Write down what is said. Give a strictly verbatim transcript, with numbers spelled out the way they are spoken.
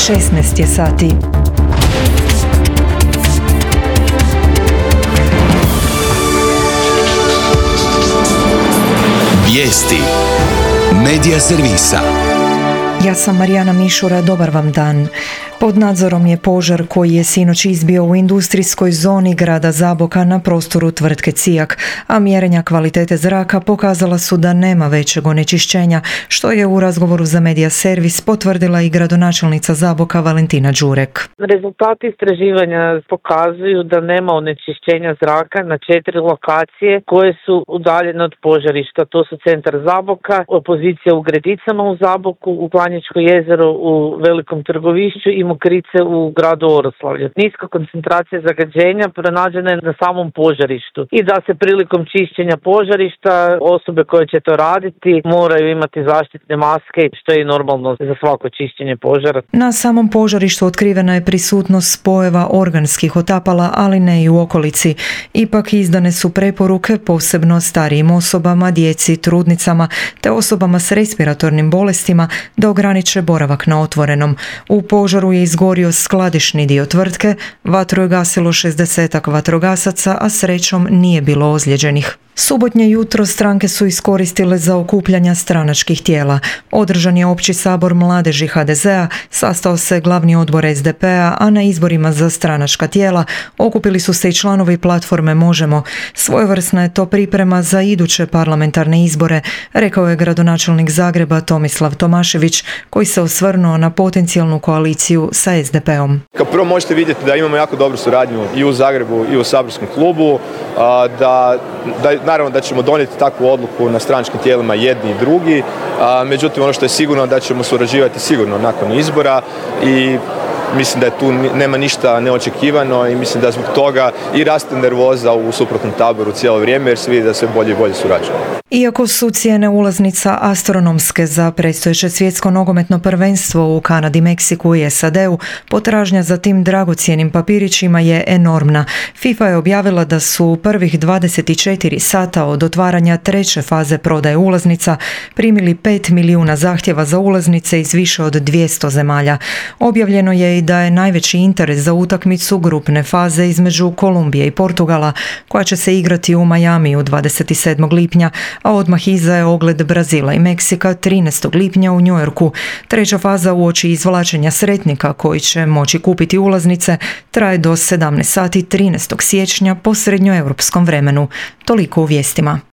šesnaest je sati. Vijesti Medija servisa. Ja sam Marijana Mišura, dobar vam dan. Pod nadzorom je požar koji je sinoć izbio u industrijskoj zoni grada Zaboka na prostoru tvrtke Cijak, a mjerenja kvalitete zraka pokazala su da nema većeg onečišćenja, što je u razgovoru za Medija servis potvrdila i gradonačelnica Zaboka Valentina Đurek. Rezultati istraživanja pokazuju da nema onečišćenja zraka na četiri lokacije koje su udaljene od požarišta. To su centar Zaboka, opozicija u Gredicama u Zaboku, u Planjičko jezero u Velikom Trgovišću i Mokrice u gradu Oroslavlju. Niska koncentracija zagađenja pronađena je na samom požarištu i da se prilikom čišćenja požarišta osobe koje će to raditi moraju imati zaštitne maske, što je i normalno za svako čišćenje požara. Na samom požarištu otkrivena je prisutnost spojeva organskih otapala, ali ne i u okolici. Ipak izdane su preporuke posebno starijim osobama, djeci, trudnicama te osobama s respiratornim bolestima da ograniče boravak na otvorenom. U požaru je izgorio skladišni dio tvrtke, vatru je gasilo šezdesetak vatrogasaca, a srećom nije bilo ozlijeđenih. Subotnje jutro stranke su iskoristile za okupljanja stranačkih tijela. Održan je opći sabor mladeži ha de zea, sastao se glavni odbor es de pe-a, a na izborima za stranačka tijela okupili su se i članovi platforme Možemo. Svojevrsna je to priprema za iduće parlamentarne izbore, rekao je gradonačelnik Zagreba Tomislav Tomašević, koji se osvrnuo na potencijalnu koaliciju sa es de pe-om. Kao prvo možete vidjeti da imamo jako dobru suradnju i u Zagrebu i u saborskom klubu, da, da naravno da ćemo donijeti takvu odluku na stranačkim tijelima jedni i drugi, a, međutim ono što je sigurno da ćemo surađivati sigurno nakon izbora i mislim da je tu nema ništa neočekivano i mislim da zbog toga i raste nervoza u suprotnom taboru cijelo vrijeme jer se vidi da sve bolje i bolje surađujemo. Iako su cijene ulaznica astronomske za predstojeće svjetsko nogometno prvenstvo u Kanadi, Meksiku i es a de-u, potražnja za tim dragocjenim papirićima je enormna. FIFA je objavila da su u prvih dvadeset četiri sata od otvaranja treće faze prodaje ulaznica primili pet milijuna zahtjeva za ulaznice iz više od dvjesto zemalja. Objavljeno je i da je najveći interes za utakmicu grupne faze između Kolumbije i Portugala, koja će se igrati u Majamiju dvadeset sedmog lipnja, a odmah iza je ogled Brazila i Meksika trinaestog lipnja u Njujorku. Treća faza uoči izvlačenja sretnika koji će moći kupiti ulaznice traje do sedamnaest sati trinaestog siječnja po srednjoeuropskom vremenu. Toliko u vijestima.